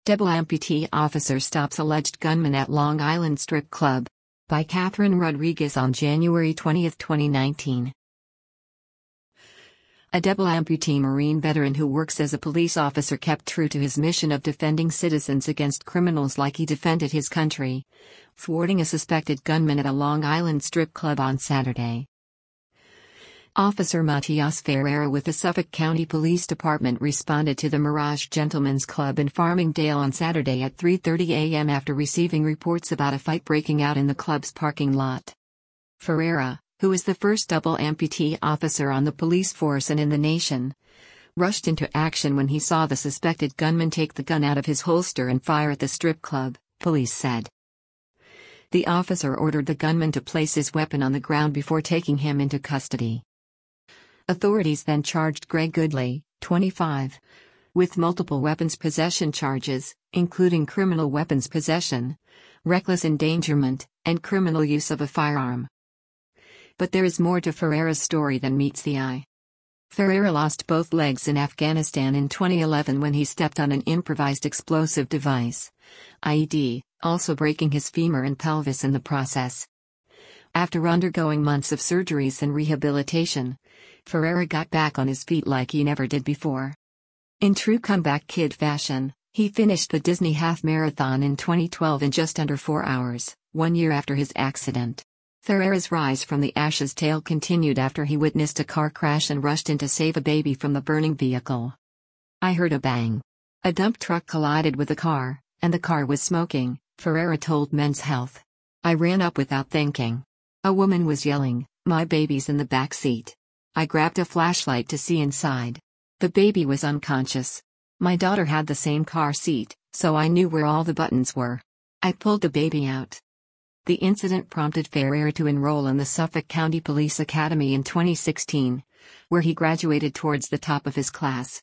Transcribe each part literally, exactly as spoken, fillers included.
Double amputee officer stops alleged gunman at Long Island strip club. By Catherine Rodriguez on January twentieth, twenty nineteen. A double amputee Marine veteran who works as a police officer kept true to his mission of defending citizens against criminals like he defended his country, thwarting a suspected gunman at a Long Island strip club on Saturday. Officer Matias Ferreira with the Suffolk County Police Department responded to the Mirage Gentlemen's Club in Farmingdale on Saturday at three thirty a m after receiving reports about a fight breaking out in the club's parking lot. Ferreira, who is the first double amputee officer on the police force and in the nation, rushed into action when he saw the suspected gunman take the gun out of his holster and fire at the strip club, police said. The officer ordered the gunman to place his weapon on the ground before taking him into custody. Authorities then charged Greg Goodley, twenty-five, with multiple weapons possession charges, including criminal weapons possession, reckless endangerment, and criminal use of a firearm. But there is more to Ferreira's story than meets the eye. Ferreira lost both legs in Afghanistan in twenty eleven when he stepped on an improvised explosive device, I E D, also breaking his femur and pelvis in the process. After undergoing months of surgeries and rehabilitation, Ferreira got back on his feet like he never did before. In true comeback kid fashion, he finished the Disney Half Marathon in twenty twelve in just under four hours, one year after his accident. Ferreira's rise from the ashes tale continued after he witnessed a car crash and rushed in to save a baby from the burning vehicle. "I heard a bang. A dump truck collided with the car, and the car was smoking," Ferreira told Men's Health. "I ran up without thinking. A woman was yelling, 'My baby's in the back seat.' I grabbed a flashlight to see inside. The baby was unconscious. My daughter had the same car seat, so I knew where all the buttons were. I pulled the baby out." The incident prompted Ferreira to enroll in the Suffolk County Police Academy in twenty sixteen, where he graduated towards the top of his class.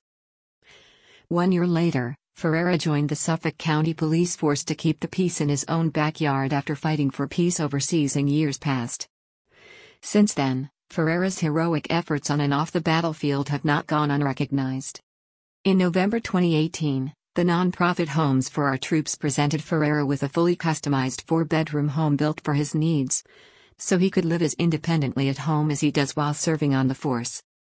One year later, Ferreira joined the Suffolk County Police Force to keep the peace in his own backyard after fighting for peace overseas in years past. Since then, Ferreira's heroic efforts on and off the battlefield have not gone unrecognized. In November twenty eighteen, the nonprofit Homes for Our Troops presented Ferreira with a fully customized four-bedroom home built for his needs, so he could live as independently at home as he does while serving on the force.